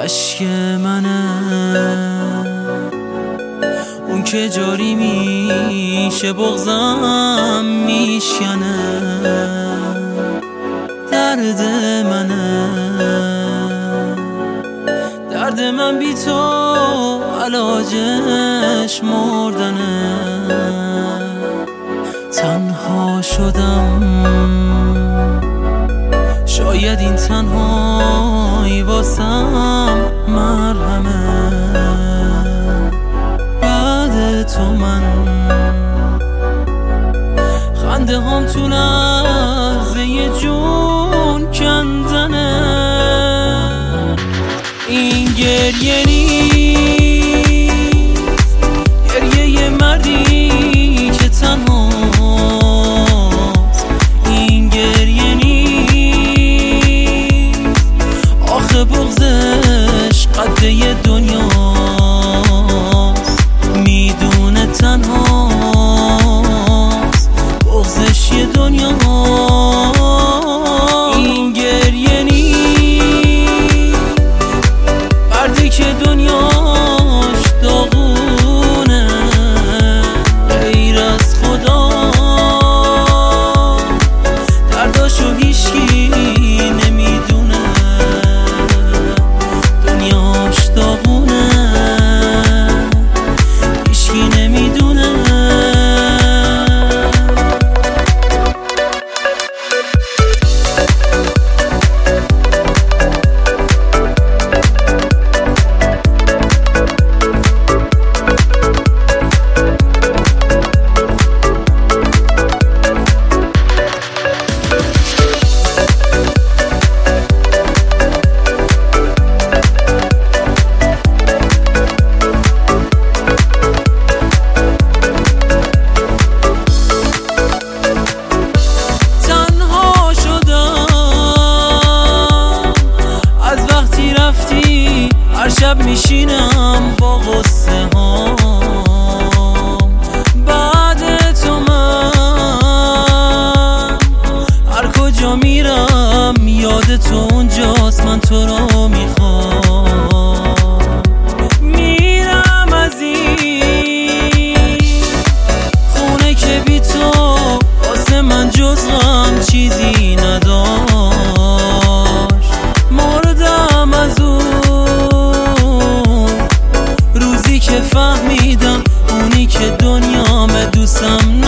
اشک منه، اون که جاری میشه بغضم میشکنه. درد منه، درد من بی تو علاجش مردنه. تنها شدم، شاید این تنهایی واسم مرهمه. بعد تو من خنده هم تو لحظه جون کندنه. این گریه نیست، گریه یه مردی که تنهاست. این گریه نیست، آخه بغضش قده دنیاست. میدونه تنهاست، بغضش یه دنیاست. این گریه نیست، مردی که دنیاش داغونه. غیر از خدا درداشو هیچکی نمیدونه. دنیاش داغونه، هیچکی نمیدونه. هر شب میشینم با غصه هام. بعد تو من هر کجا میرم یاد تو اونجاست. من تو رو میخوام، میرم از این خونه که بی تو واسه من جز غم چیزی نداشت. مردم از که فهمیدم اونی که دنیام دوستم